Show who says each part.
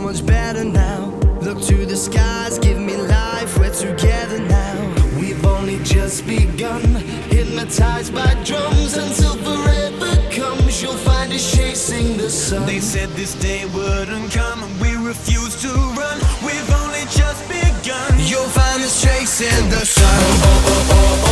Speaker 1: much better now. Look to the skies, give me life, we're together now. We've only just begun, hypnotized by drums. Until forever comes, you'll find us chasing the sun.
Speaker 2: They said this day wouldn't come, and we refused to run. We've only just begun.
Speaker 1: You'll find us chasing the sun.